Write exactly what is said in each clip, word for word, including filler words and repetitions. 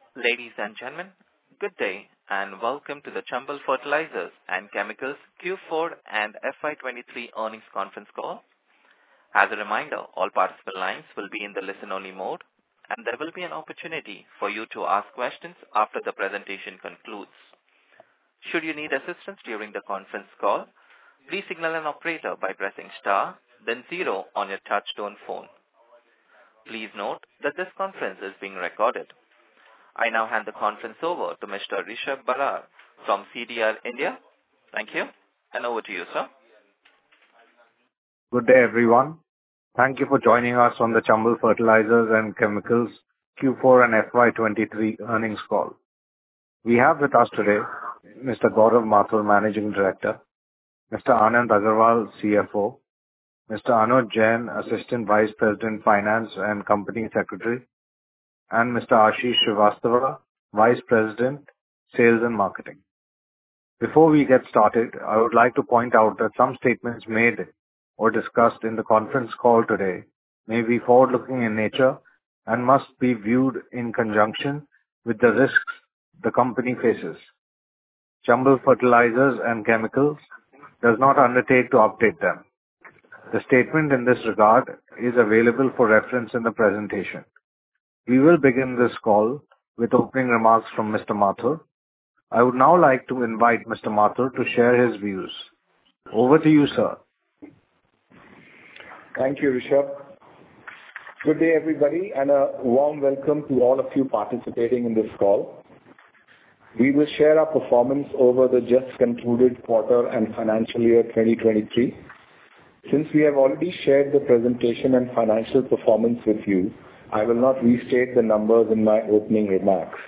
Ladies and gentlemen, good day and welcome to the Chambal Fertilizers and Chemicals Q four and F Y twenty-three earnings conference call. As a reminder, all participant lines will be in the listen-only mode, and there will be an opportunity for you to ask questions after the presentation concludes. Should you need assistance during the conference call, please signal an operator by pressing star, then zero on your touch-tone phone. Please note that this conference is being recorded. I now hand the conference over to Mister Rishabh Barar from C D R India. Thank you, and over to you, sir. Good day, everyone. Thank you for joining us on the Chambal Fertilizers and Chemicals Q four and F Y twenty-three earnings call. We have with us today Mister Gaurav Mathur, Managing Director, Mister Anand Agarwal, C F O, Mister Anuj Jain, Assistant Vice President, Finance and Company Secretary, and Mister Ashish Srivastava, Vice President, Sales and Marketing. Before we get started, I would like to point out that some statements made or discussed in the conference call today may be forward-looking in nature and must be viewed in conjunction with the risks the company faces. Chambal Fertilizers and Chemicals does not undertake to update them. The statement in this regard is available for reference in the presentation. We will begin this call with opening remarks from Mister Mathur. I would now like to invite Mister Mathur to share his views. Over to you, sir. Thank you, Rishabh. Good day, everybody, and a warm welcome to all of you participating in this call. We will share our performance over the just concluded quarter and financial year twenty twenty-three. Since we have already shared the presentation and financial performance with you, I will not restate the numbers in my opening remarks.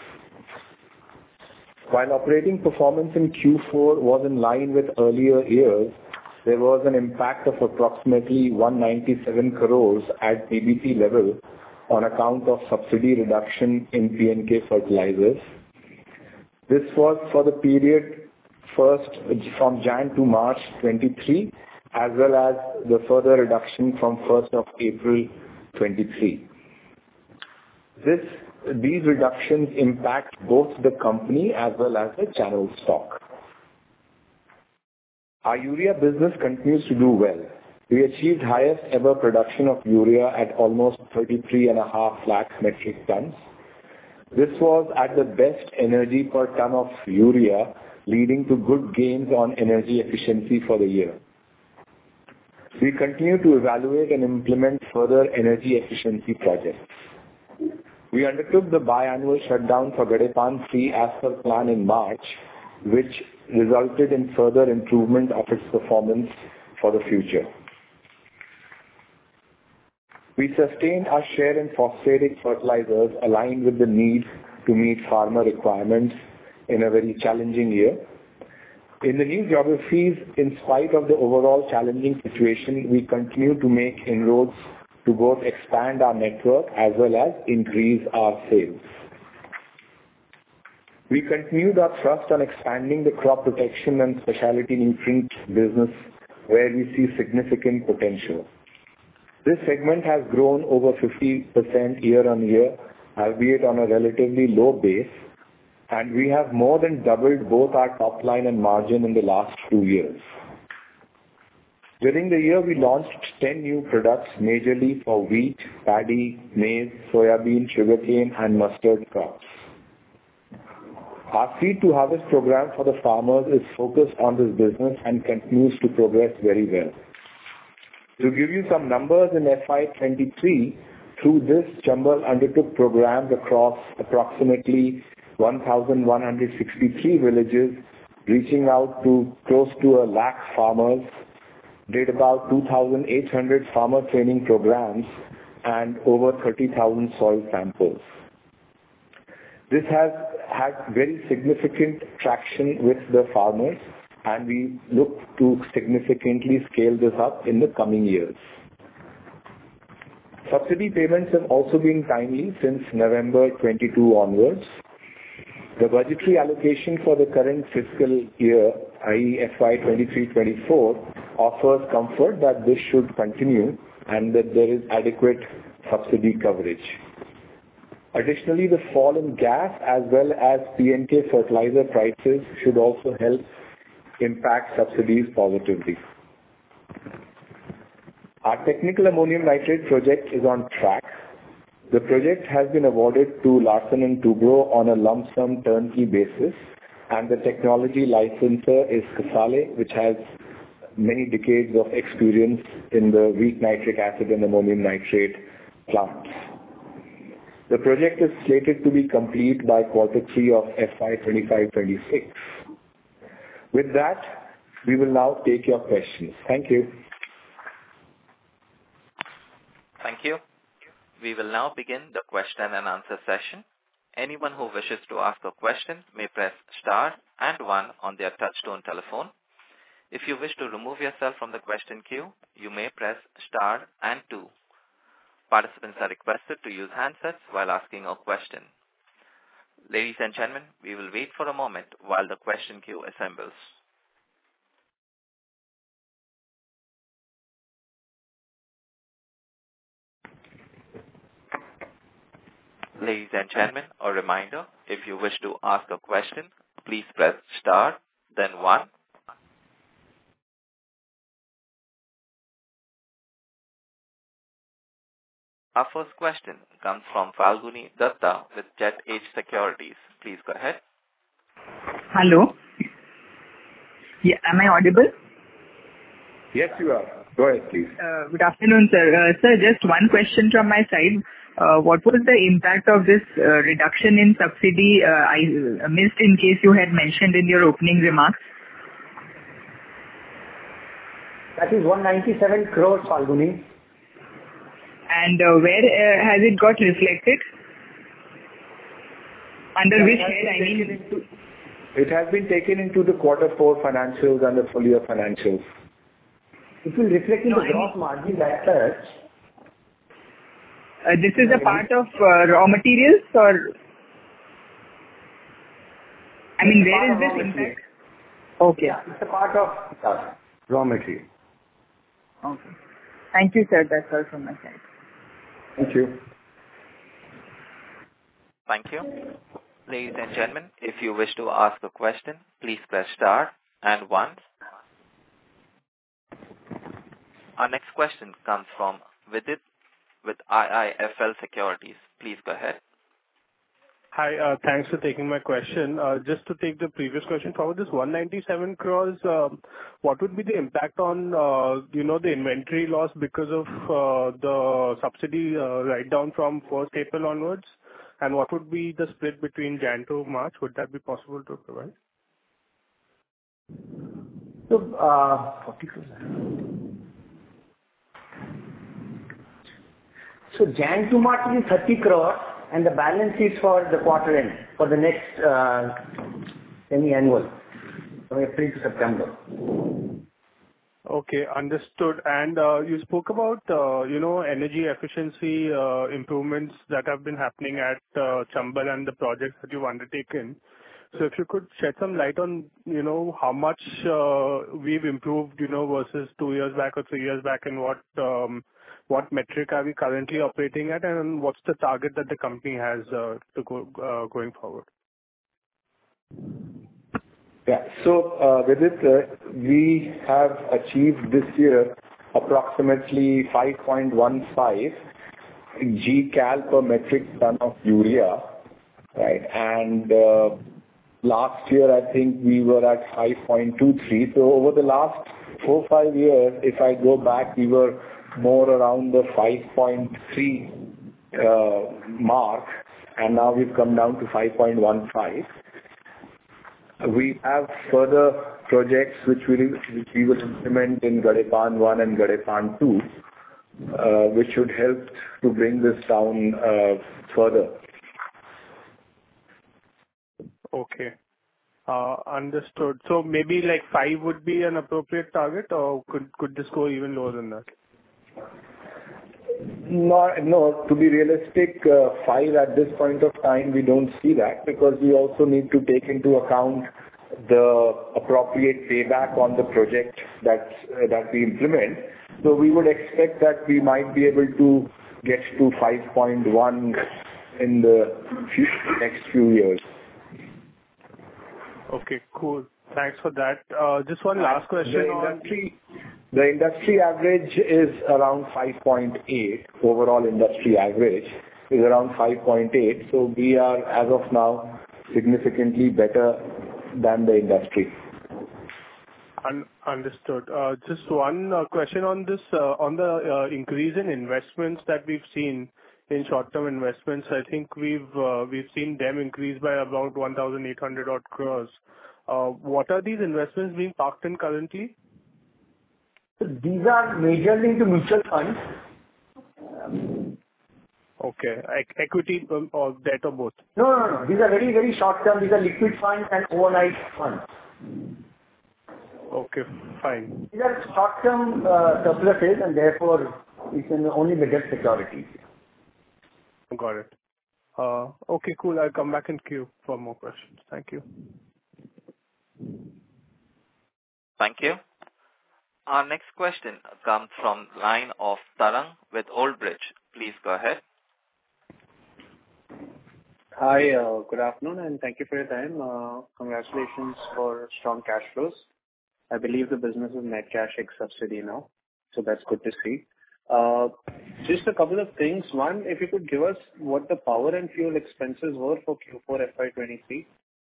While operating performance in Q four was in line with earlier years, there was an impact of approximately one hundred ninety-seven crores at P B T level on account of subsidy reduction in P N K fertilizers. This was for the period first from January to March twenty-three, as well as the further reduction from first of April twenty-three. This, these reductions impact both the company as well as the channel stock. Our urea business continues to do well. We achieved highest ever production of urea at almost thirty-three and a half lakh metric tons. This was at the best energy per ton of urea, leading to good gains on energy efficiency for the year. We continue to evaluate and implement further energy efficiency projects. We undertook the biannual shutdown for Gadepan three as per plan in March, which resulted in further improvement of its performance for the future. We sustained our share in phosphatic fertilizers aligned with the need to meet farmer requirements in a very challenging year. In the new geographies, in spite of the overall challenging situation, we continue to make inroads to both expand our network as well as increase our sales. We continued our thrust on expanding the crop protection and specialty nutrient business, where we see significant potential. This segment has grown over fifty percent year-on-year, albeit on a relatively low base, and we have more than doubled both our top line and margin in the last two years. During the year, we launched ten new products, majorly for wheat, paddy, maize, soybean, sugarcane, and mustard crops. Our seed to harvest program for the farmers is focused on this business and continues to progress very well. To give you some numbers, in F Y twenty-three, through this, Chambal undertook programs across approximately one thousand one hundred sixty-three villages, reaching out to close to a lakh farmers, did about two thousand eight hundred farmer training programs, and over thirty thousand soil samples. This has had very significant traction with the farmers, and we look to significantly scale this up in the coming years. Subsidy payments have also been timely since November twenty-two onwards. The budgetary allocation for the current fiscal year, that is F Y twenty-three twenty-four, offers comfort that this should continue and that there is adequate subsidy coverage. Additionally, the fall in gas as well as P and K fertilizer prices should also help impact subsidies positively. Our technical ammonium nitrate project is on track. The project has been awarded to Larsen and Toubro on a lump sum turnkey basis, and the technology licensor is Casale, which has many decades of experience in the weak nitric acid and ammonium nitrate plants. The project is slated to be complete by quarter three of F Y twenty-five twenty-six. With that, we will now take your questions. Thank you. Thank you. We will now begin the question and answer session. Anyone who wishes to ask a question may press star and one on their touchtone telephone. If you wish to remove yourself from the question queue, you may press star and two. Participants are requested to use handsets while asking a question. Ladies and gentlemen, we will wait for a moment while the question queue assembles. Ladies and gentlemen, a reminder, if you wish to ask a question, please press star, then one. Our first question comes from Falguni Datta with Jet Age Securities. Please go ahead. Hello. Yeah, am I audible? Yes, you are. Go ahead, please. Uh, good afternoon, sir. Uh, sir, just one question from my side. Uh, what was the impact of this uh, reduction in subsidy? Uh, I uh, missed in case you had mentioned in your opening remarks. That is one hundred ninety-seven crores, Falguni. And uh, where uh, has it got reflected? Under It which has head, I been taken mean? into- It has been taken into the quarter four financials and the full year financials. It will reflect in No, the I mean- gross margin as such. Uh, this is a part of uh, raw materials, or I mean, It's a where part is of this raw material. impact? Okay. Yeah, it's a part of yeah. Raw material. Okay. Thank you, sir. That's all from my side. Thank you. Thank you. Ladies and gentlemen, if you wish to ask a question, please press star and one. Our next question comes from Vidit with I I F L Securities. Please go ahead. Hi, uh, thanks for taking my question. Uh, Just to take the previous question forward, this one hundred ninety-seven crores, um, what would be the impact on, uh, you know, the inventory loss because of uh, the subsidy uh, write-down from first April onwards? And what would be the split between Jan to March? Would that be possible to provide? So, uh, forty crores. So Jan to March is thirty crores, and the balance is for the quarter end, for the next uh, semi-annual, from April to September. Okay, understood. And uh, you spoke about, uh, you know, energy efficiency uh, improvements that have been happening at uh, Chambal and the projects that you've undertaken. So if you could shed some light on, you know, how much uh, we've improved, you know, versus two years back or three years back, and what um, what metric are we currently operating at, and what's the target that the company has uh, to go uh, going forward? Yeah. So, uh, with it, uh, we have achieved this year approximately five point one five G-Cal per metric ton of urea, right? And uh, last year, I think we were at five point two three. So over the last four, five years, if I go back, we were more around the five point three uh, mark, and now we've come down to five point one five. We have further projects which we which we will implement in Gadepan one and Gadepan two, uh, which should help to bring this down uh, further. Okay. Uh, Understood. So maybe like five would be an appropriate target, or could could this go even lower than that? No, no. To be realistic, uh, five at this point of time, we don't see that, because we also need to take into account the appropriate payback on the project that uh, that we implement. So we would expect that we might be able to get to five point one in the few, next few years. Okay, cool. Thanks for that. Uh, Just one last question The on... industry, the industry average is around five point eight. Overall industry average is around five point eight. So we are, as of now, significantly better than the industry. Un- Understood. Uh, Just one uh, question on this, uh, on the uh, increase in investments that we've seen in short-term investments. I think we've uh, we've seen them increase by about one thousand eight hundred odd crores. Uh, What are these investments being parked in currently? So these are majorly into mutual funds. Okay. E- Equity um, or debt or both? No, no, no. These are very, very short term. These are liquid funds and overnight funds. Okay, fine. These are short term uh, surpluses, and therefore it's in only the debt securities. Got it. Uh, Okay, cool. I'll come back in queue for more questions. Thank you. Thank you. Our next question comes from line of Tarang with Old Bridge. Please go ahead. Hi, uh, good afternoon, and thank you for your time. Uh, Congratulations for strong cash flows. I believe the business is net cash ex-subsidy now, so that's good to see. Uh, Just a couple of things. One, if you could give us what the power and fuel expenses were for Q four F Y twenty-three.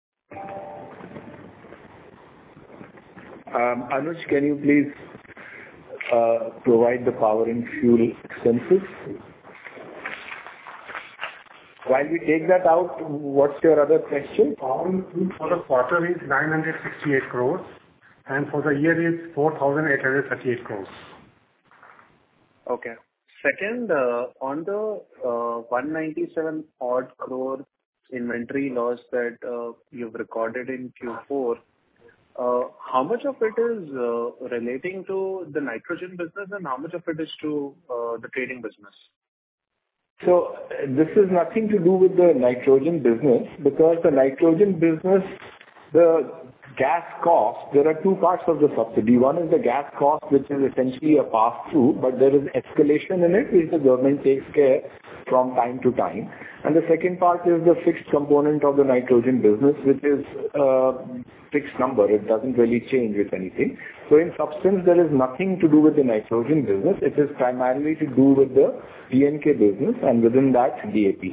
Um, Anuj, can you please uh, provide the power and fuel expenses? While we take that out, what's your other question? Power and fuel for the quarter is nine hundred sixty-eight crores, and for the year is four thousand eight hundred thirty-eight crores. Okay. Second, uh, on the uh, one ninety-seven odd crore inventory loss that uh, you've recorded in Q four, uh, how much of it is uh, relating to the nitrogen business and how much of it is to uh, the trading business? So uh, this is nothing to do with the nitrogen business, because the nitrogen business, the gas cost, there are two parts of the subsidy. One is the gas cost, which is essentially a pass-through, but there is escalation in it, which the government takes care from time to time. And the second part is the fixed component of the nitrogen business, which is a fixed number. It doesn't really change with anything. So in substance, there is nothing to do with the nitrogen business. It is primarily to do with the P N K business, and within that, D A P.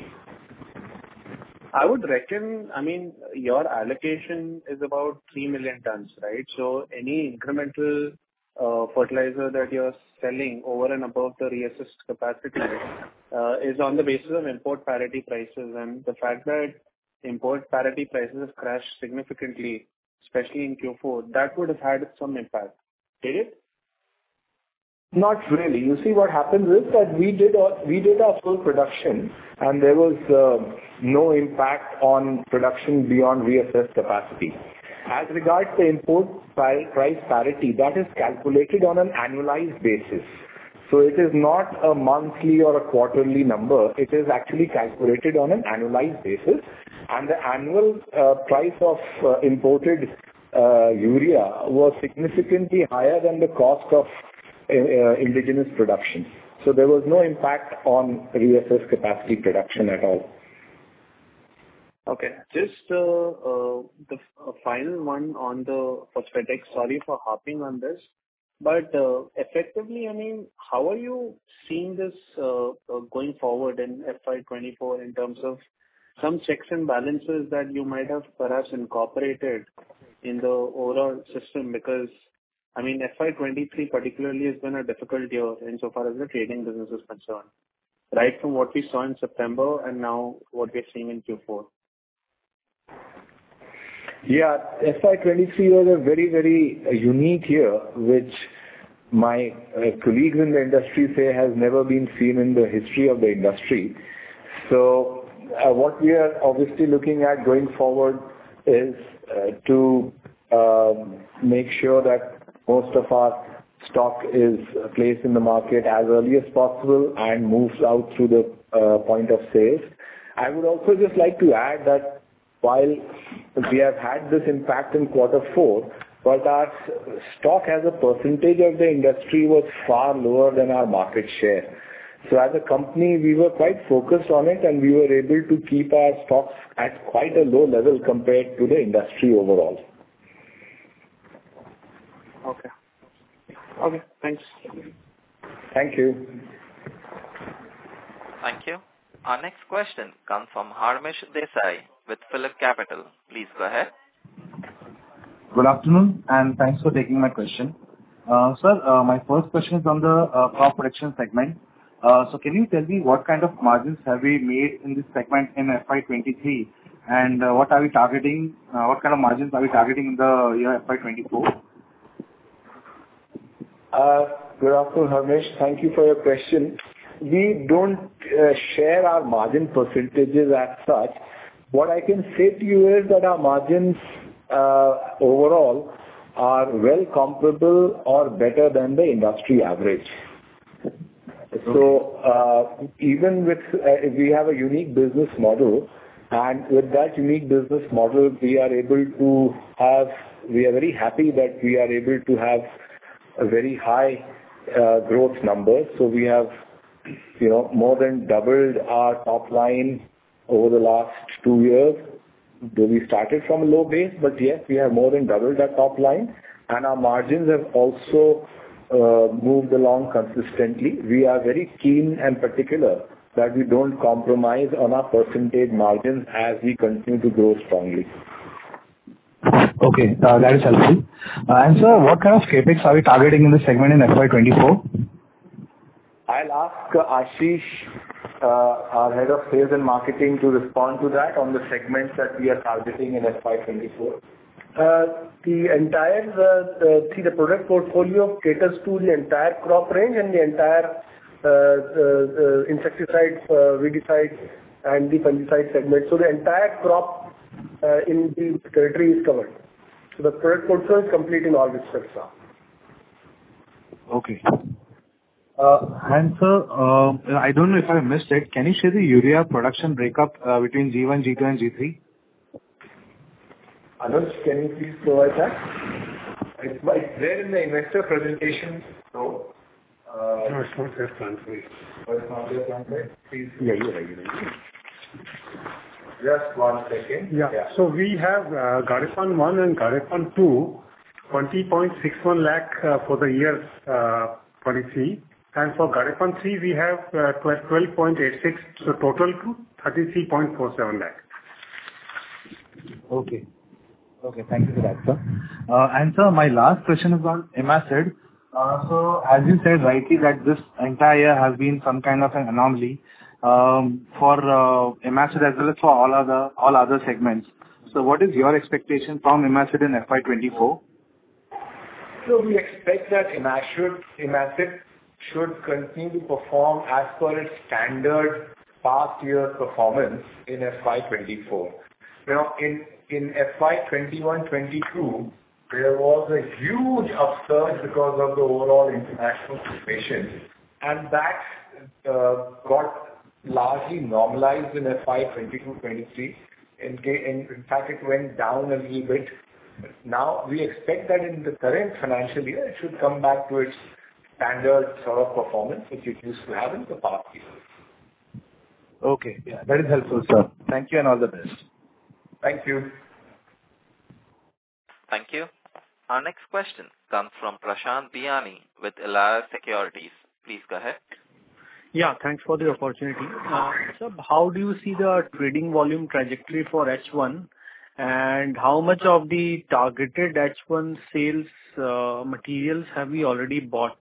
I would reckon, I mean, your allocation is about three million tons, right? So any incremental uh, fertilizer that you're selling over and above the reassessed capacity uh, is on the basis of import parity prices. And the fact that import parity prices have crashed significantly, especially in Q four, that would have had some impact. Did it? Not really. You see, what happens is that we did our, we did our full production, and there was uh, no impact on production beyond reassessed capacity. As regards the import price parity, that is calculated on an annualized basis. So it is not a monthly or a quarterly number. It is actually calculated on an annualized basis, and the annual uh, price of uh, imported uh, urea was significantly higher than the cost of Uh, indigenous production. So there was no impact on reassessed capacity production at all. Okay. Just uh, uh, the uh, final one on the phosphatic. Sorry for harping on this, but uh, effectively, I mean, how are you seeing this uh, uh, going forward in F Y twenty-four in terms of some checks and balances that you might have perhaps incorporated in the overall system? Because I mean, F Y twenty-three particularly has been a difficult year insofar as the trading business is concerned, right from what we saw in September and now what we're seeing in Q four. Yeah, F Y twenty-three was a very, very uh, unique year, which my uh, colleagues in the industry say has never been seen in the history of the industry. So uh, what we are obviously looking at going forward is uh, to uh, make sure that most of our stock is placed in the market as early as possible and moves out through the uh, point of sales. I would also just like to add that while we have had this impact in quarter four, but our stock as a percentage of the industry was far lower than our market share. So as a company, we were quite focused on it, and we were able to keep our stocks at quite a low level compared to the industry overall. Okay. Okay, thanks. Thank you. Thank you. Our next question comes from Harmish Desai with Phillip Capital. Please go ahead. Good afternoon, and thanks for taking my question. Uh, sir, uh, my first question is on the uh, crop protection segment. Uh, so can you tell me what kind of margins have we made in this segment in F Y twenty-three, and uh, what are we targeting, uh, what kind of margins are we targeting in the year F Y twenty-four? Uh, good afternoon, Harmish. Thank you for your question. We don't uh, share our margin percentages as such. What I can say to you is that our margins uh, overall are well comparable or better than the industry average. So uh, even with uh, we have a unique business model, and with that unique business model, we are able to have. We are very happy that we are able to have a very high uh, growth numbers. So we have, you know, more than doubled our top line over the last two years. Though we started from a low base, but yes, we have more than doubled our top line, and our margins have also uh, moved along consistently. We are very keen and particular that we don't compromise on our percentage margins as we continue to grow strongly. Okay, uh, that is helpful. Uh, and sir, what kind of capex are we targeting in this segment in F Y twenty-four? I'll ask uh, Ashish, uh, our head of sales and marketing, to respond to that on the segments that we are targeting in F Y twenty-four. Uh, the entire, uh, uh, see, the product portfolio caters to the entire crop range and the entire uh, uh, uh, insecticide, uh, weedicide, and the fungicide segment. So the entire crop uh, in the territory is covered. So the product portfolio is complete in all respects. Okay. Uh, and sir, uh, I don't know if I missed it. Can you share the urea production breakup uh, between G one, G two, and G three? Anuj, can you please provide that? It's, it's there in the investor presentation. So, uh, No, it's not there, Sanjay. Oh, it's not there, Sanjay? Please. Yeah, you're right. You're right. Just one second. Yeah. Yeah. So we have uh, Gadepan one and Gadepan two, twenty point six one lakh uh, for the year uh, twenty-three. And for Gadepan three, we have uh, twelve point eight six, so total to thirty-three point four seven lakh. Okay. Okay, thank you for that, sir. Uh, and sir, my last question is on Imacid. Uh, so, as you said rightly that this entire year has been some kind of an anomaly um, for uh, Imacid as well as for all other all other segments. So, what is your expectation from Imacid in F Y twenty-four? So we expect that Imacid, Imacid should continue to perform as per its standard past year performance in F Y twenty-four. You know, in in F Y twenty-one twenty-two, there was a huge upsurge because of the overall international situation, and that uh, got largely normalized in F Y twenty-two twenty-three. In, in, in fact, it went down a little bit. Now, we expect that in the current financial year, it should come back to its standard sort of performance which it used to have in the past years. Okay, yeah, that is helpful, sir. Thank you and all the best. Thank you. Thank you. Our next question comes from Prashant Biyani with Elara Securities. Please go ahead. Yeah, thanks for the opportunity. Uh, sir, how do you see the trading volume trajectory for H one, and how much of the targeted H one sales uh, materials have we already bought?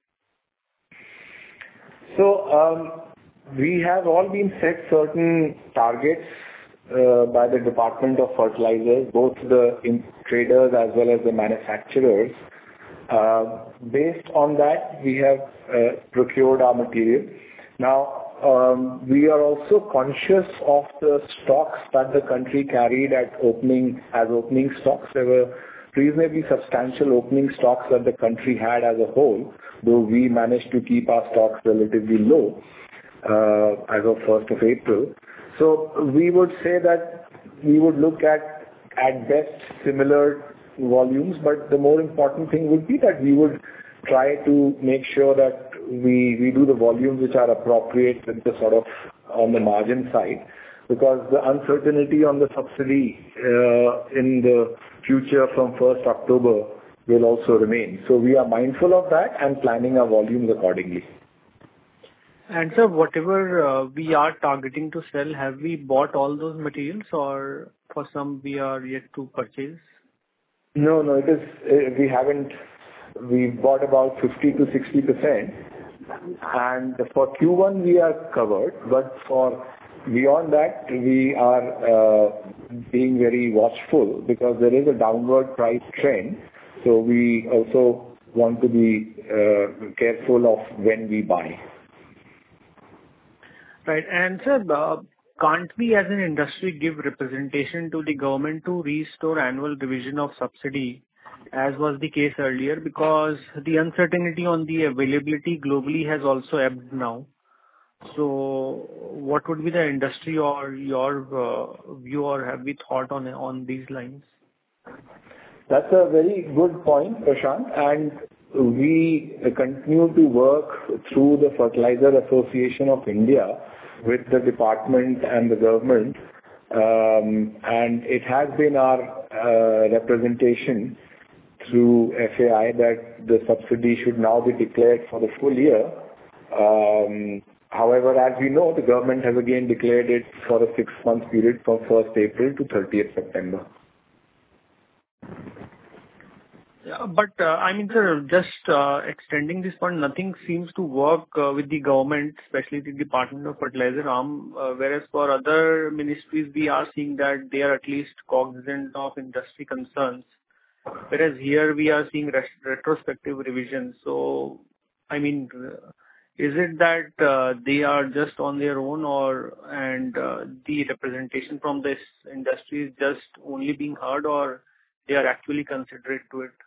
So, um, we have all been set certain targets uh, by the Department of Fertilizers, both the in- traders as well as the manufacturers. Uh, based on that, we have uh, procured our material. Now, um, we are also conscious of the stocks that the country carried at opening, as opening stocks. There were reasonably substantial opening stocks that the country had as a whole, though we managed to keep our stocks relatively low uh, as of first of April. So we would say that we would look at, at best, similar volumes, but the more important thing would be that we would try to make sure that we we do the volumes which are appropriate with the sort of on the margin side, because the uncertainty on the subsidy uh, in the future from first October will also remain. So we are mindful of that and planning our volumes accordingly. And sir, whatever uh, we are targeting to sell, have we bought all those materials, or for some we are yet to purchase? No, no, it is, uh, we haven't. We bought about fifty to sixty percent, and for Q one we are covered, but for beyond that we are uh, being very watchful because there is a downward price trend. So we also want to be uh, careful of when we buy. Right. And sir, uh, can't we as an industry give representation to the government to restore annual revision of subsidy, as was the case earlier, because the uncertainty on the availability globally has also ebbed now. So what would be the industry or your uh, view, or have we thought on on these lines? That's a very good point, Prashant, and we continue to work through the Fertilizer Association of India with the department and the government, um, and it has been our uh, representation through F A I that the subsidy should now be declared for the full year. Um, however, as we know, the government has again declared it for a six-month period from first April to thirtieth September. Yeah, but uh, I mean, sir, just uh, extending this point, nothing seems to work uh, with the government, especially the Department of Fertilizer arm, uh, whereas for other ministries, we are seeing that they are at least cognizant of industry concerns, whereas here we are seeing ret- retrospective revisions. So, I mean, uh, is it that uh, they are just on their own, or and uh, the representation from this industry is just only being heard, or they are actually considerate to it?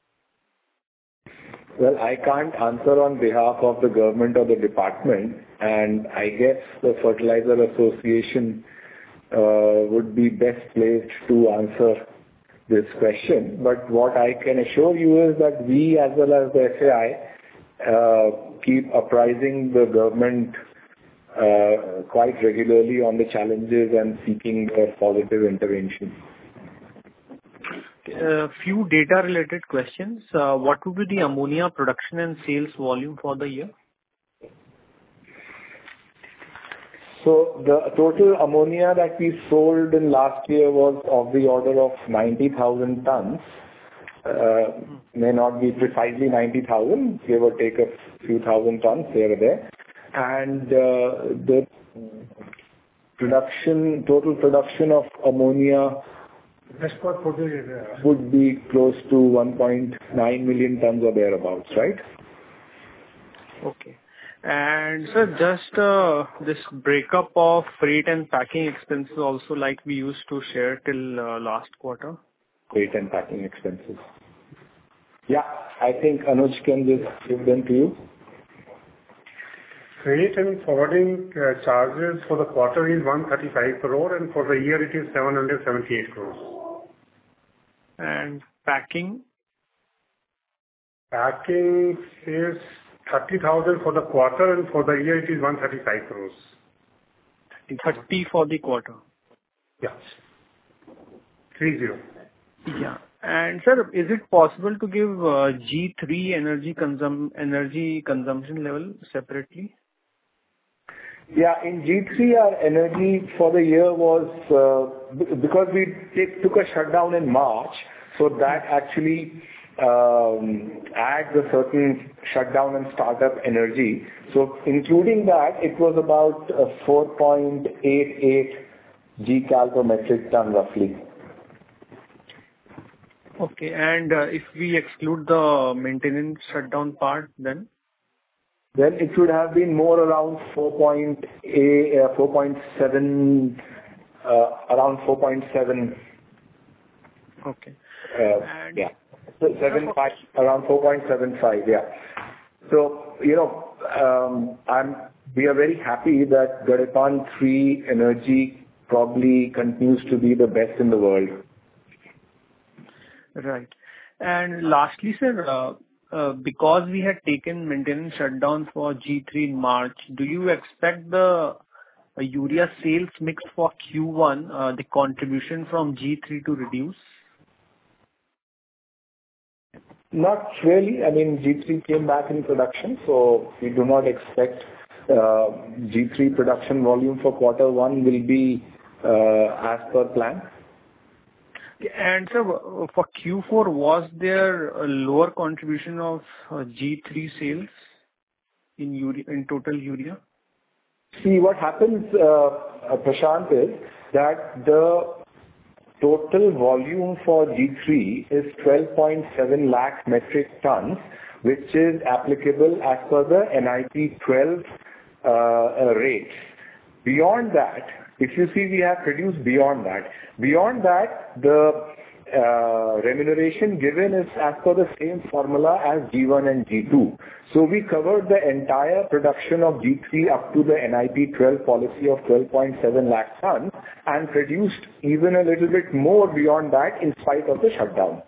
Well, I can't answer on behalf of the government or the department, and I guess the Fertilizer Association uh, would be best placed to answer this question. But what I can assure you is that we, as well as the F A I, uh, keep apprising the government uh, quite regularly on the challenges and seeking a positive intervention. A few data-related questions. Uh, What would be the ammonia production and sales volume for the year? So the total ammonia that we sold in last year was of the order of ninety thousand tons. Uh, may not be precisely ninety thousand, give or take a few thousand tons here or there. And uh, the production, total production of ammonia would be close to one point nine million tons or thereabouts, right? Okay. And sir, just uh, this breakup of freight and packing expenses also, like we used to share till uh, last quarter. Freight and packing expenses. Yeah, I think Anuj can just give them to you. Freight and forwarding uh, charges for the quarter is one hundred thirty-five crore, and for the year it is seven hundred seventy-eight crores. And packing? Packing is thirty thousand for the quarter, and for the year it is one hundred thirty-five crores. thirty for the quarter. Yes. Three zero. Yeah. And sir, is it possible to give uh, G three energy consum energy consumption level separately? Yeah, in G three, our energy for the year was, uh, b- because we take, took a shutdown in March, so that actually um, adds a certain shutdown and startup energy. So including that, it was about uh, four point eight eight Gcal per metric ton roughly. Okay, and uh, if we exclude the maintenance shutdown part, then? Then it should have been more around four point eight, uh, four point seven, uh, around four point seven. Okay. Uh, yeah. So seven five, around four point seven five, yeah. So, you know, um, I'm, we are very happy that Gadepan three energy probably continues to be the best in the world. Right. And lastly, sir, uh, uh, because we had taken maintenance shutdown for G three in March, do you expect the uh, urea sales mix for Q one, uh, the contribution from G three to reduce? Not really. I mean, G three came back in production, so we do not expect uh, G three production volume for quarter one will be uh, as per plan. And so for Q four, was there a lower contribution of uh, G three sales in urea, in total urea? See, what happens, uh, Prashant, is that the total volume for G three is twelve point seven lakh metric tons, which is applicable as per the N I P twelve uh, uh, rates. Beyond that, if you see, we have produced beyond that. Beyond that, the uh, remuneration given is as per the same formula as G one and G two. So we covered the entire production of G three up to the N I P twelve policy of twelve point seven lakh tons and produced even a little bit more beyond that in spite of the shutdown.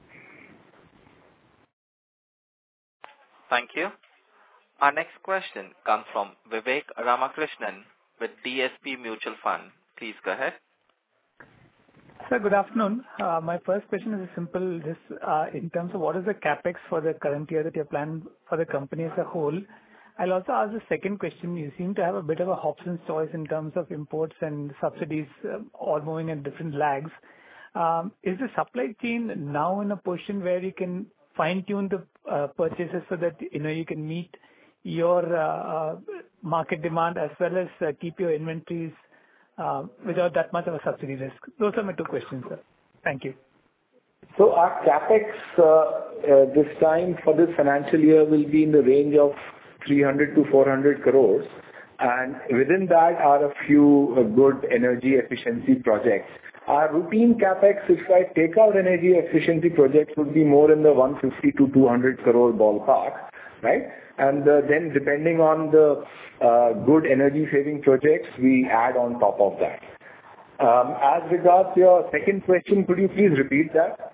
Thank you. Our next question comes from Vivek Ramakrishnan with D S P Mutual Fund. Please go ahead. Sir, good afternoon. Uh, my first question is simple. This, uh, in terms of what is the capex for the current year that you plan for the company as a whole? I'll also ask the second question. You seem to have a bit of a Hobson's choice in terms of imports and subsidies, uh, all moving in different lags. Um, is the supply chain now in a position where you can fine-tune the uh, purchases so that you know you can meet your uh, uh, market demand as well as uh, keep your inventories uh, without that much of a subsidy risk? Those are my two questions, sir. Thank you. So our capex uh, uh, this time for this financial year will be in the range of three hundred to four hundred crores, and within that are a few uh, good energy efficiency projects. Our routine capex, if I take out energy efficiency projects, would be more in the one fifty to two hundred crore ballpark, right? And uh, then depending on the uh, good energy saving projects, we add on top of that. Um, as regards your second question, could you please repeat that?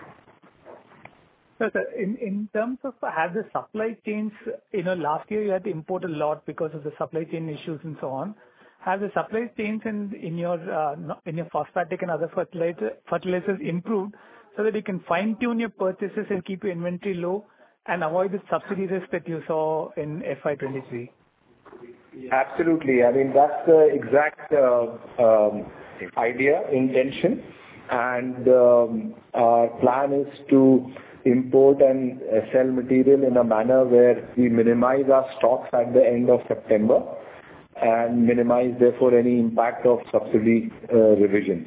So, sir, in, in terms of have the supply chains, you know, last year you had to import a lot because of the supply chain issues and so on. Have the supply chains in, in your uh, in your phosphatic and other fertilizer, fertilizers improved so that you can fine tune your purchases and keep your inventory low and avoid the subsidy risk that you saw in F Y twenty-three? Absolutely. I mean, that's the exact uh, um, idea, intention, and um, our plan is to import and uh, sell material in a manner where we minimize our stocks at the end of September and minimize therefore any impact of subsidy uh, revision.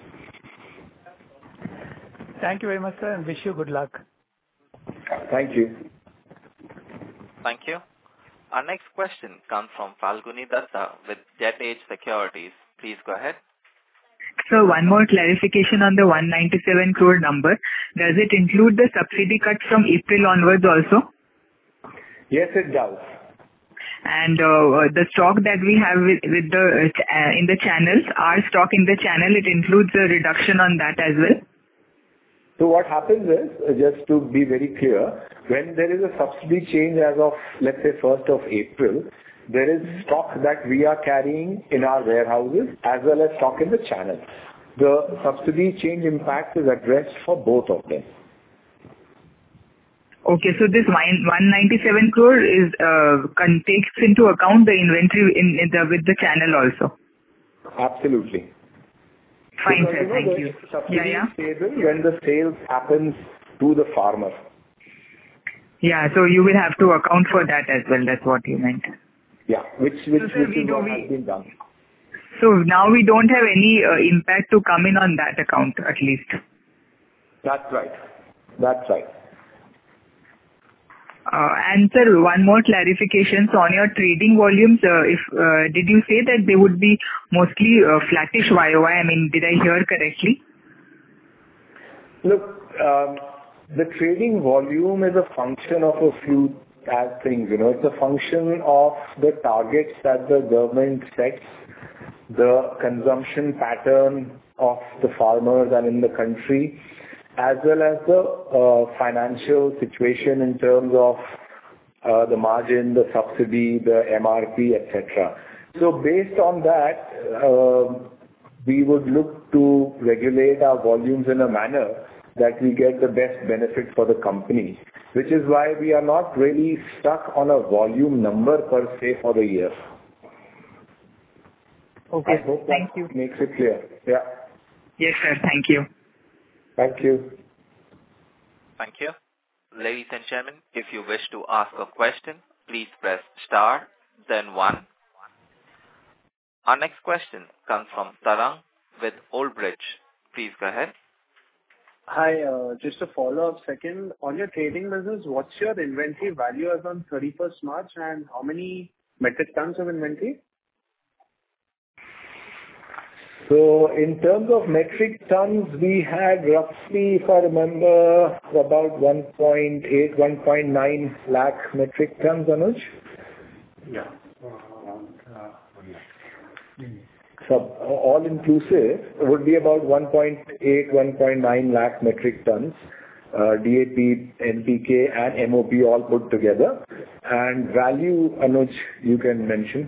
Thank you very much, sir, and wish you good luck. Thank you. Thank you. Our next question comes from Falguni Datta with Jet Age Securities. Please go ahead. So one more clarification on the one ninety-seven crore number. Does it include the subsidy cut from April onwards also? Yes, it does. And uh, the stock that we have with, with the uh, in the channels, our stock in the channel, it includes a reduction on that as well? So what happens is, uh, just to be very clear, when there is a subsidy change as of, let's say, first of April, there is stock that we are carrying in our warehouses as well as stock in the channel. The subsidy change impact is addressed for both of them. Okay, so this one ninety-seven crore is uh, con- takes into account the inventory in, in the with the channel also. Absolutely. Fine, because, sir. you know, Thank you. Subsidy Yeah, yeah. is stable when the sales happens to the farmer. Yeah, so you will have to account for that as well. That's what you meant. Yeah, which which, So, sir, which we is do what we- has been done. So now we don't have any uh, impact to come in on that account, at least. That's right. That's right. Uh, and sir, one more clarification. So on your trading volumes, uh, if uh, did you say that they would be mostly uh, flattish Y O Y? I mean, did I hear correctly? Look, um, the trading volume is a function of a few uh, things. You know, it's a function of the targets that the government sets, the consumption pattern of the farmers and in the country, as well as the uh, financial situation in terms of uh, the margin, the subsidy, the M R P, et cetera. So based on that, uh, we would look to regulate our volumes in a manner that we get the best benefit for the company, which is why we are not really stuck on a volume number per se for the year. Okay. I hope Thank that you. makes it clear. Yeah. Yes, sir. Thank you. Thank you. Thank you. Ladies and gentlemen, if you wish to ask a question, please press star, then one. Our next question comes from Tarang with Old Bridge. Please go ahead. Hi, uh, just a follow-up second. On your trading business, what's your inventory value as on thirty-first March, and how many metric tons of inventory? So in terms of metric tons, we had roughly, if I remember, about one point eight, one point nine lakh metric tons, Anuj? Yeah. So all inclusive would be about one point eight, one point nine lakh metric tons, uh, D A P, N P K and M O P all put together. And value, Anuj, you can mention.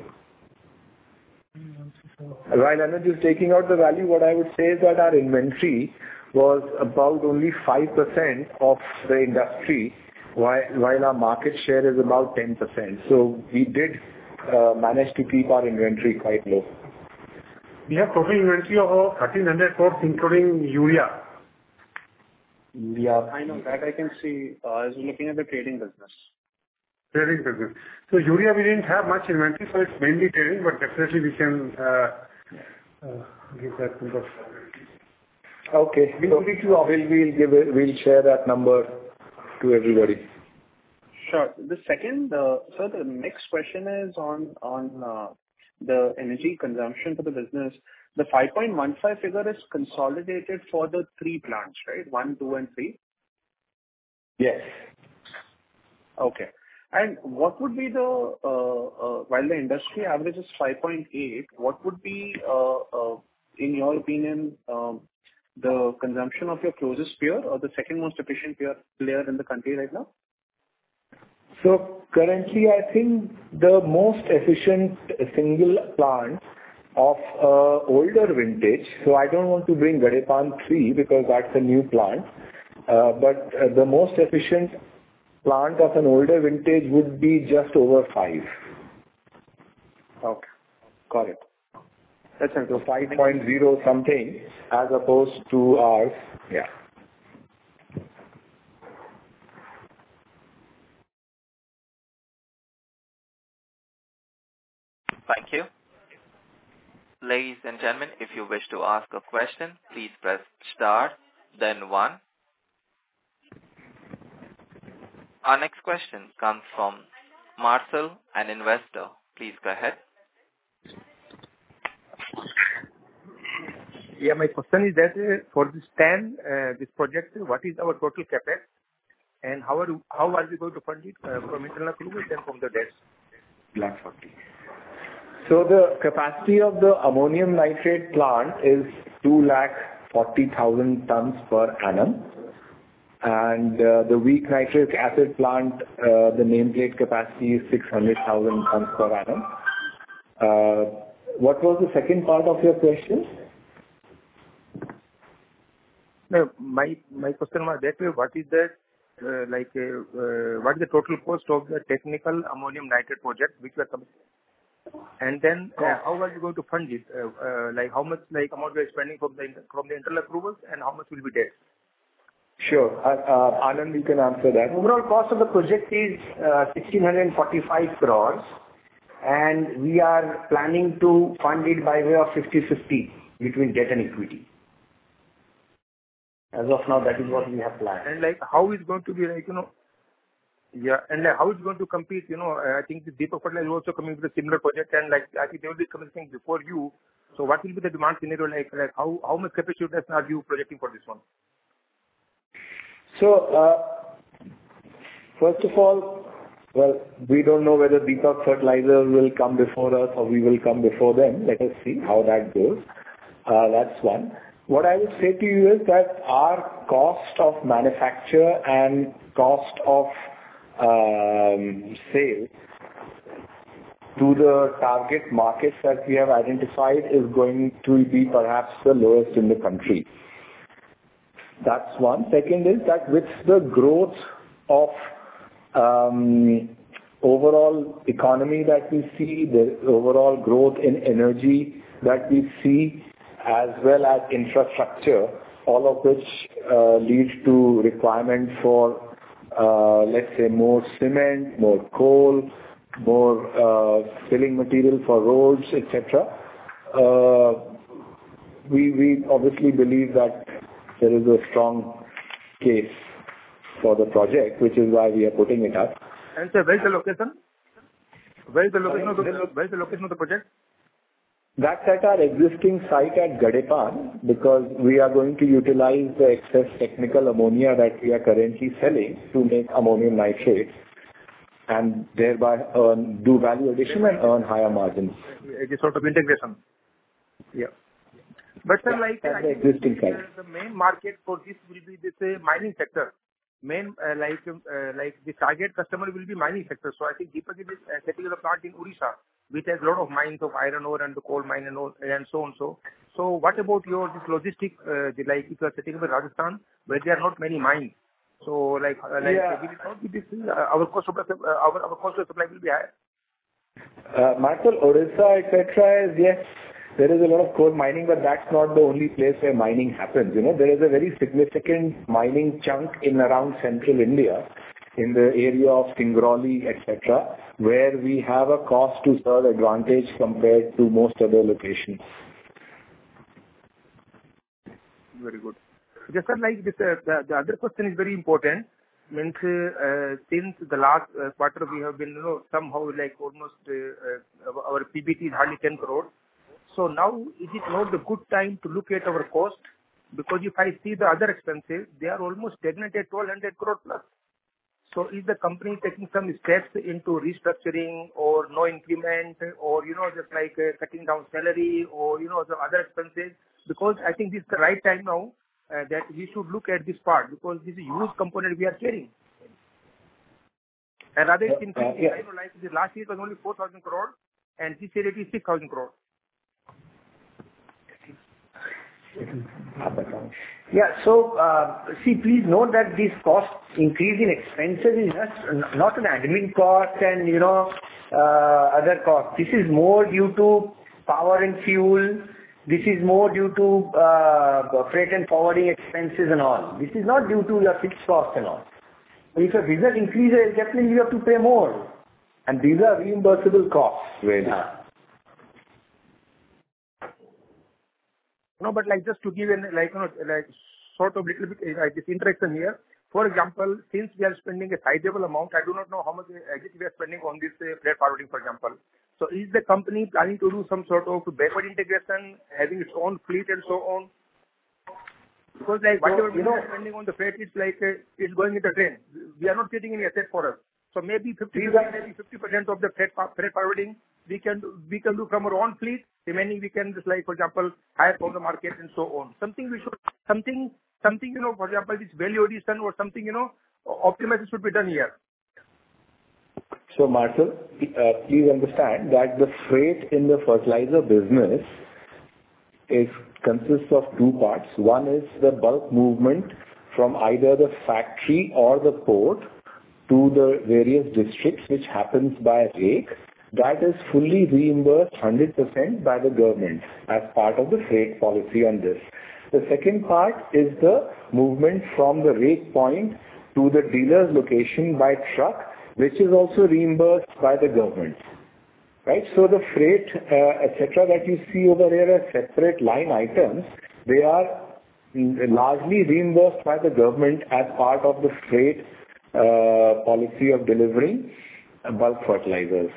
While Anuj is taking out the value, what I would say is that our inventory was about only five percent of the industry, while, while our market share is about ten percent. So we did uh, manage to keep our inventory quite low. We have total inventory of thirteen hundred crores, including urea. Urea. I know that I can see. Uh, I was looking at the trading business. Trading business. So urea, we didn't have much inventory, so it's mainly trading, but definitely we can uh, uh, give that number. Okay. We'll, we'll, we'll, give it, we'll share that number to everybody. Sure. The second, uh, so the next question is on on uh, the energy consumption for the business. The five point one five figure is consolidated for the three plants, right? One, two, and three? Yes. Okay. And what would be the, uh, uh, while the industry average is five point eight, what would be, uh, uh, in your opinion, um, the consumption of your closest peer or the second most efficient peer player in the country right now? So currently, I think the most efficient single plant of uh, older vintage, so I don't want to bring Gadepan three because that's a new plant, uh, but uh, the most efficient plant of an older vintage would be just over five. Okay. Got it. That's it. So five point oh something as opposed to ours. Yeah. Thank you. Ladies and gentlemen, if you wish to ask a question, please press star, then one. Our next question comes from Marcel, an investor. Please go ahead. Yeah, my question is that uh, for this ten, uh, this project, what is our total capex, and how are how are we going to fund it uh, from internal accruals and from the debt? Black forty. So the capacity of the ammonium nitrate plant is two lakh forty thousand tons per annum. And uh, the weak nitric acid plant, uh, the nameplate capacity is six hundred thousand tons per annum. Uh, what was the second part of your question? No, my my question was that way. What is the uh, like uh, uh, what is the total cost of the technical ammonium nitrate project which we are coming? And then uh, how are you going to fund it? Uh, uh, like how much like amount we are spending from the from the internal accruals and how much will be debt? Sure. Uh, uh, Anand, you can answer that. Overall cost of the project is uh, one thousand six hundred forty-five crores, and we are planning to fund it by way of fifty fifty between debt and equity. As of now, that is what we have planned. And like how is going to be like, you know, yeah, and like how is going to compete, you know, I think the Deepak Fertilisers is also coming with a similar project, and like I think they will be coming before you. So what will be the demand scenario like? Like how, how much capacity are you projecting for this one? So, uh, first of all, well, we don't know whether Deepak Fertilisers will come before us or we will come before them. Let us see how that goes. Uh, that's one. What I would say to you is that our cost of manufacture and cost of um, sale to the target markets that we have identified is going to be perhaps the lowest in the country. That's one. Second is that with the growth of um, overall economy that we see, the overall growth in energy that we see, as well as infrastructure, all of which uh, leads to requirement for, uh, let's say, more cement, more coal, more uh, filling material for roads, et cetera. Uh, we we obviously believe that there is a strong case for the project, which is why we are putting it up. And sir, where is the location? Where is the location of the where is the location of the project? That's at our existing site at Gadepan, because we are going to utilize the excess technical ammonia that we are currently selling to make ammonium nitrate, and thereby earn, do value addition and earn higher margins. It is sort of integration. Yeah. But sir, Yeah, like that's I the think existing the, site. the main market for this will be this uh, mining sector. Main uh, like uh, like the target customer will be mining sector. So I think Deepak is uh, setting up a plant in Odisha, which has a lot of mines of iron ore and the coal mine and, all, and so on. So so what about your this logistic? Uh, the, like if you are setting up in Rajasthan, where there are not many mines. So like uh, like Yeah. will it not be this uh, our cost of uh, our our cost of supply will be higher. Uh, Marcel, Odisha, et cetera, is, yes, there is a lot of coal mining, but that's not the only place where mining happens. You know, there is a very significant mining chunk in around central India, in the area of Singrauli, et cetera, where we have a cost to serve advantage compared to most other locations. Very good. Just sir, like this, uh, the, the other question is very important. Means uh, since the last uh, quarter we have been, you know, somehow like almost uh, uh, our P B T is hardly ten crore. So now is it not the good time to look at our cost? Because if I see the other expenses, they are almost stagnant at twelve hundred crore plus. So is the company taking some steps into restructuring or no increment or, you know, just like uh, cutting down salary or, you know, the other expenses? Because I think this is the right time now uh, that we should look at this part, because this is a huge component we are carrying. And rather it's increasing. Uh, yeah. I know, like the last year it was only four thousand crore and this year it is six thousand crore. Yeah. So, uh, see, please note that this cost increase in expenses is just not an admin cost and, you know, uh, other costs. This is more due to power and fuel. This is more due to uh, freight and forwarding expenses and all. This is not due to your fixed cost and all. If your business increases, definitely you have to pay more. And these are reimbursable costs, really. Yeah. No, but like just to give an like you know like sort of little bit uh, like this interaction here. For example, since we are spending a sizable amount, I do not know how much exactly we are spending on this uh, freight forwarding, for example. So is the company planning to do some sort of backward integration, having its own fleet and so on? Because like whatever So, you we know- are spending on the freight, it's like uh, it's going in the train. We are not getting any asset for us. So maybe fifty, These are- maybe fifty percent of the freight freight forwarding we can do, we can do from our own fleet. Remaining we can just like, for example, hire from the market and so on. Something we should, something, something, you know, for example, this value addition or something, you know, optimization should be done here. So, Marcel, uh, please understand that the freight in the fertilizer business is consists of two parts. One is the bulk movement from either the factory or the port to the various districts, which happens by rake. That is fully reimbursed one hundred percent by the government as part of the freight policy on this. The second part is the movement from the rake point to the dealer's location by truck, which is also reimbursed by the government. Right? So the freight, uh, et cetera, that you see over here as separate line items, they are largely reimbursed by the government as part of the freight uh, policy of delivering bulk fertilizers.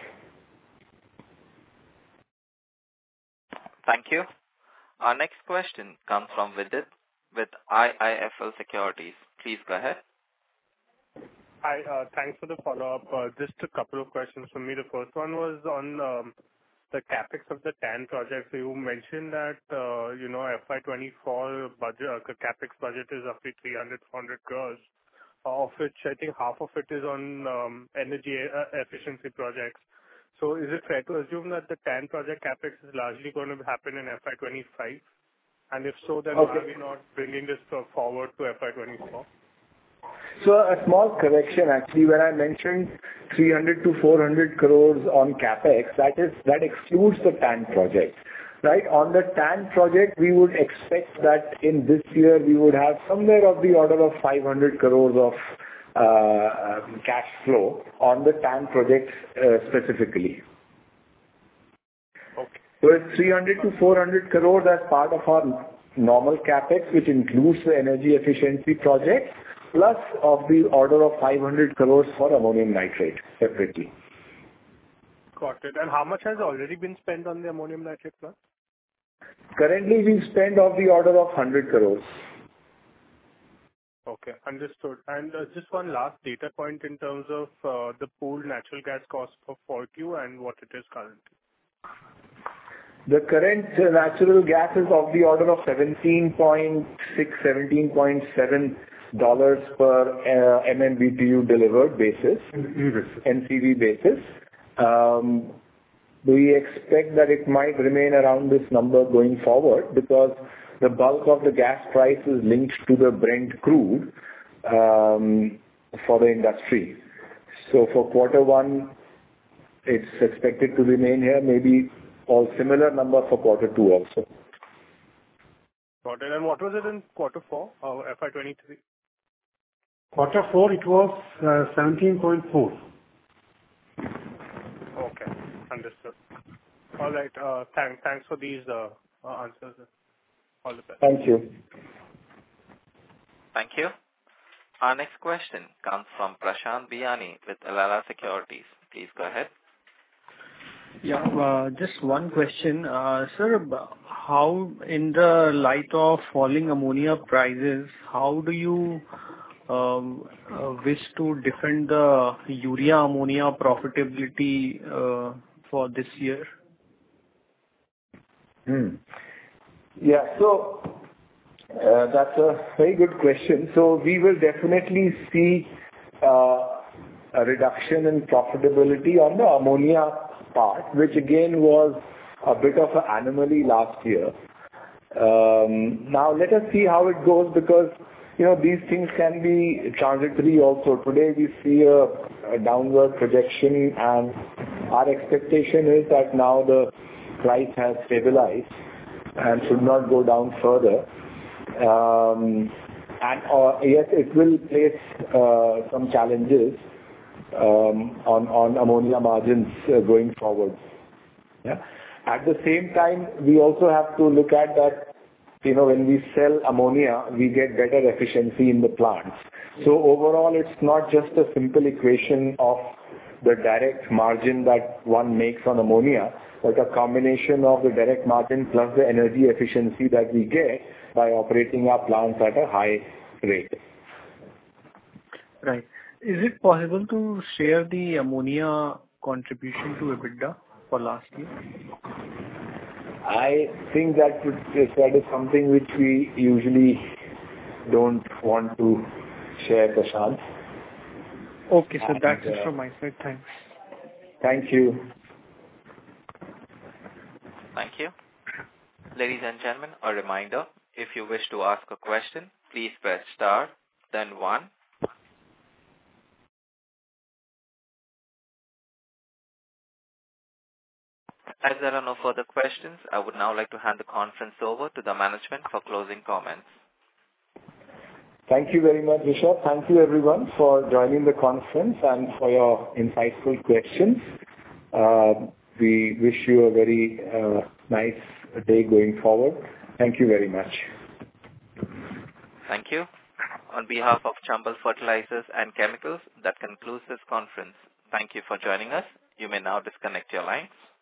Thank you. Our next question comes from Vidit with I I F L Securities. Please go ahead. Hi, uh, thanks for the follow-up. Uh, just a couple of questions from me. The first one was on um, the capex of the T A N project. So you mentioned that, uh, you know, F Y twenty-four budget, uh, capex budget is roughly three hundred, four hundred crores. of which I think half of it is on um, energy uh, efficiency projects. So is it fair to assume that the TAN project capex is largely going to happen in F Y twenty-five? And if so, then why are we not bringing this uh, forward to F Y twenty-four? So a small correction, actually, when I mentioned three hundred to four hundred crores on capex, that is, that excludes the TAN project, right? On the TAN project, we would expect that in this year we would have somewhere of the order of five hundred crores of uh, cash flow on the TAN project uh, specifically. Okay. So it's three hundred to four hundred crores as part of our normal capex, which includes the energy efficiency project, plus of the order of five hundred crores for ammonium nitrate separately. Got it. And how much has already been spent on the ammonium nitrate plant? Currently, we spend of the order of one hundred crores. Okay, understood. And uh, just one last data point in terms of uh, the pooled natural gas cost for four Q and what it is currently. The current uh, natural gas is of the order of seventeen point six, seventeen point seven dollars per uh, M M B T U delivered basis, N C V basis. Um, we expect that it might remain around this number going forward because the bulk of the gas price is linked to the Brent crude um, for the industry. So for quarter one, it's expected to remain here, maybe all similar number for quarter two also. Got it. And what was it in quarter four, uh, F Y twenty-three? Quarter four, it was uh, seventeen point four. Okay, understood. All right. Uh, thanks. Thanks for these uh, uh, answers. All the best. Thank you. Thank you. Our next question comes from Prashant Biyani with Elara Securities. Please go ahead. Yeah, uh, just one question. Uh, Sir, how in the light of falling ammonia prices, how do you um, uh, wish to defend the urea ammonia profitability uh, for this year? Hmm. Yeah. So, uh, that's a very good question. So we will definitely see uh, a reduction in profitability on the ammonia part, which again was a bit of an anomaly last year. Um, Now let us see how it goes, because, you know, these things can be transitory also. Today we see a a downward projection, and our expectation is that now the price has stabilized and should not go down further. Um, And uh, yes, it will place uh, some challenges um, on on ammonia margins uh, going forward. Yeah. At the same time, we also have to look at that, you know, when we sell ammonia, we get better efficiency in the plants. So overall, it's not just a simple equation of the direct margin that one makes on ammonia, but a combination of the direct margin plus the energy efficiency that we get by operating our plants at a high rate. Right. Is it possible to share the ammonia contribution to EBITDA for last year? I think that would- that is something which we usually don't want to share, Prashant. Okay, so And, that's it uh, from my side. Thanks. Thank you. Thank you. Ladies and gentlemen, a reminder, if you wish to ask a question, please press star, then one. As there are no further questions, I would now like to hand the conference over to the management for closing comments. Thank you very much, Rishabh. Thank you everyone for joining the conference and for your insightful questions. Uh, we wish you a very uh, nice day going forward. Thank you very much. Thank you. On behalf of Chambal Fertilizers and Chemicals, that concludes this conference. Thank you for joining us. You may now disconnect your lines.